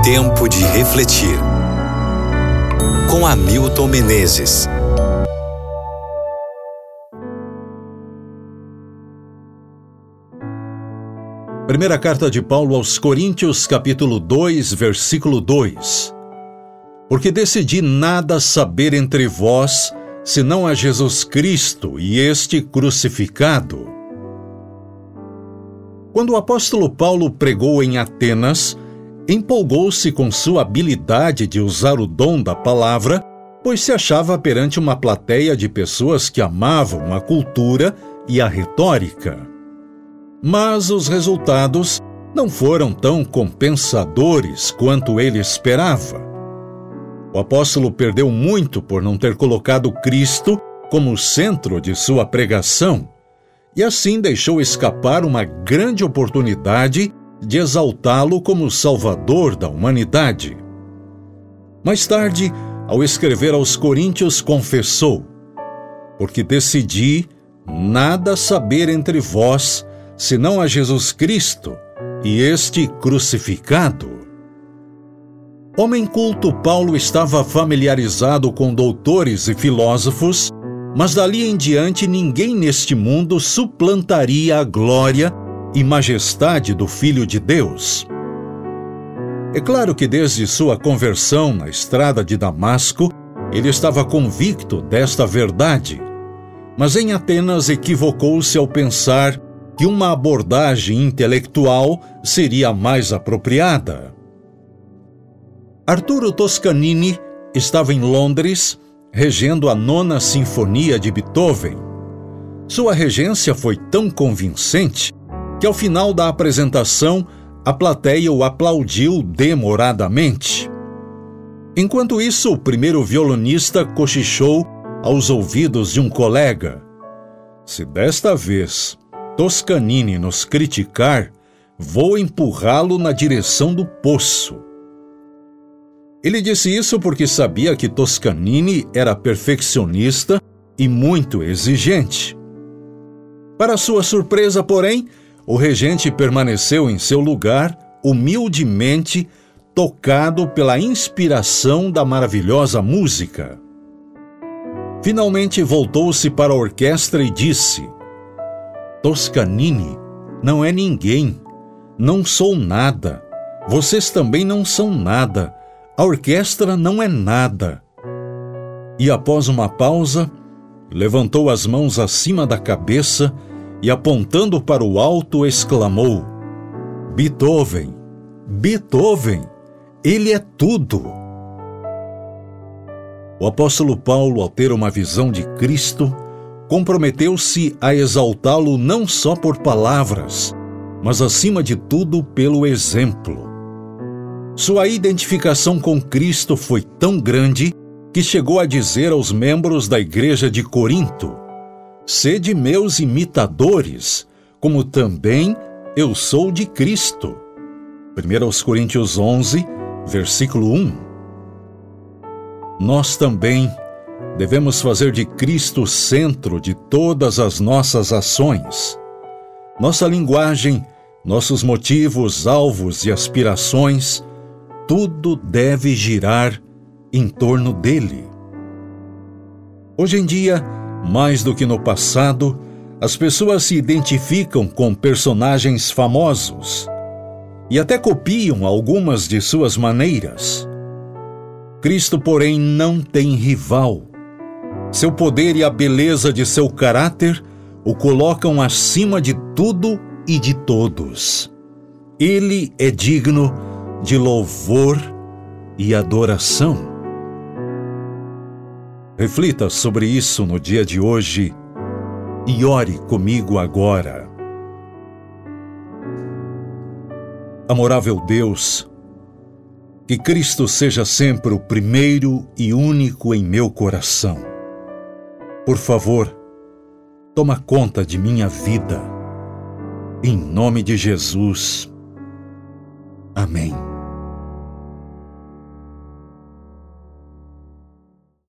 Tempo de refletir. Com Hamilton Menezes. Primeira carta de Paulo aos Coríntios, capítulo 2, versículo 2. Porque decidi nada saber entre vós, senão a Jesus Cristo e este crucificado. Quando o apóstolo Paulo pregou em Atenas, empolgou-se com sua habilidade de usar o dom da palavra, pois se achava perante uma plateia de pessoas que amavam a cultura e a retórica. Mas os resultados não foram tão compensadores quanto ele esperava. O apóstolo perdeu muito por não ter colocado Cristo como centro de sua pregação, e assim deixou escapar uma grande oportunidade de exaltá-lo como Salvador da humanidade. Mais tarde, ao escrever aos Coríntios, confessou: porque decidi nada saber entre vós, senão a Jesus Cristo e este crucificado. Homem culto, Paulo estava familiarizado com doutores e filósofos, mas dali em diante ninguém neste mundo suplantaria a glória e majestade do Filho de Deus. É claro que desde sua conversão na estrada de Damasco, ele estava convicto desta verdade, mas em Atenas equivocou-se ao pensar que uma abordagem intelectual seria mais apropriada. Arturo Toscanini estava em Londres, regendo a 9ª Sinfonia de Beethoven. Sua regência foi tão convincente que ao final da apresentação, a plateia o aplaudiu demoradamente. Enquanto isso, o primeiro violonista cochichou aos ouvidos de um colega: se desta vez Toscanini nos criticar, vou empurrá-lo na direção do poço. Ele disse isso porque sabia que Toscanini era perfeccionista e muito exigente. Para sua surpresa, porém, o regente permaneceu em seu lugar, humildemente, tocado pela inspiração da maravilhosa música. Finalmente voltou-se para a orquestra e disse: Toscanini não é ninguém, não sou nada, vocês também não são nada, a orquestra não é nada. E após uma pausa, levantou as mãos acima da cabeça e, apontando para o alto, exclamou: Beethoven, Beethoven, ele é tudo. O apóstolo Paulo, ao ter uma visão de Cristo, comprometeu-se a exaltá-lo não só por palavras, mas acima de tudo pelo exemplo. Sua identificação com Cristo foi tão grande que chegou a dizer aos membros da igreja de Corinto: sede meus imitadores, como também eu sou de Cristo. 1 Coríntios 11, versículo 1. Nós também devemos fazer de Cristo o centro de todas as nossas ações. Nossa linguagem, nossos motivos, alvos e aspirações, tudo deve girar em torno dele. Hoje em dia, mais do que no passado, as pessoas se identificam com personagens famosos e até copiam algumas de suas maneiras. Cristo, porém, não tem rival. Seu poder e a beleza de seu caráter o colocam acima de tudo e de todos. Ele é digno de louvor e adoração. Reflita sobre isso no dia de hoje e ore comigo agora. Amorável Deus, que Cristo seja sempre o primeiro e único em meu coração. Por favor, toma conta de minha vida. Em nome de Jesus. Amém.